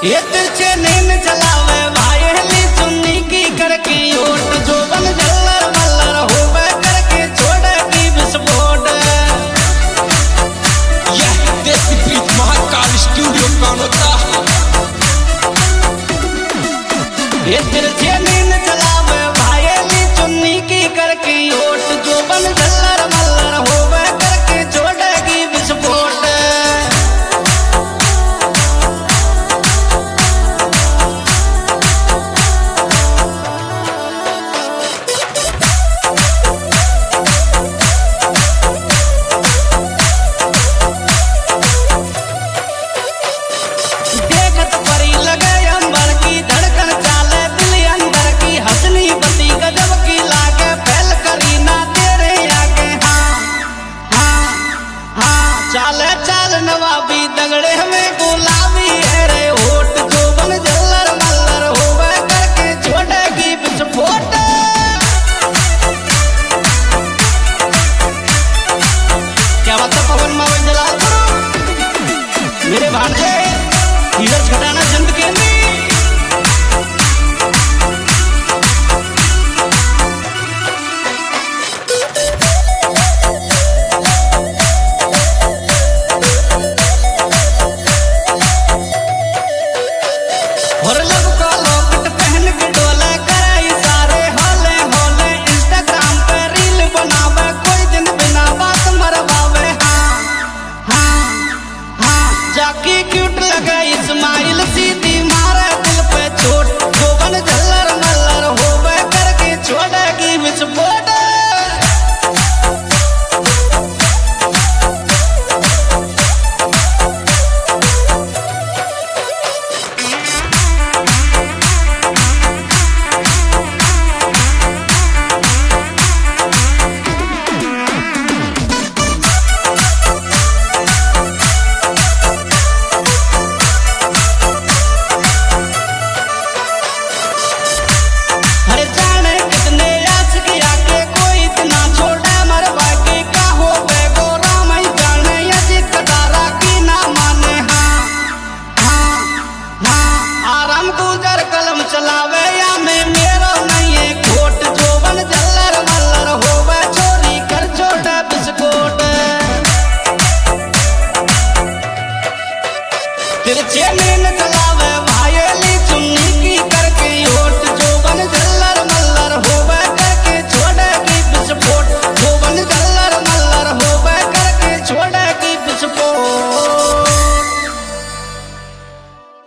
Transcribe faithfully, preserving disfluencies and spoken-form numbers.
ये तिरछे नींद चलावे भाईली चुन्नी की करके ओट जो बन जल्लर मल्लर होवे करके छोड़ेगी विस्फोट। यह देसी प्रीत महाकाल स्टूडियो कौन होता। ये तिरछे नींद चलावे भाईली चुन्नी की करके ओट जो बन जल्लर मल्लर होवे करके छोड़ेगी विस्फोट। चाले चाल नवाबी दगड़े हमें गुलाबी है रे होट जो बन जल्लर मल्लर होवे करके छोड़ेगी विस्फोट। क्या बात है पवन मावल जला मेरे भांजे धीरज घटाना चंद केंद्री। और लब का लॉकेट पहन के डोले करे इशारे होले होले इंस्टाग्राम पे रील बनावे कोई दिन बिना बात मरवावे। हाँ हाँ हाँ जाकी क्यूट लगे इस्माइल सीधी मारे दिल पे चोट जो बन जल्लर मल्लर होवे करके छोड़ेगी विस्फोट। कलम चलावे या में मेरो नहीं है खोट जो बन जल्लर मल्लर होवे चोरी कर छोड़ा बिस्कोट। तिरछे नींद चलावे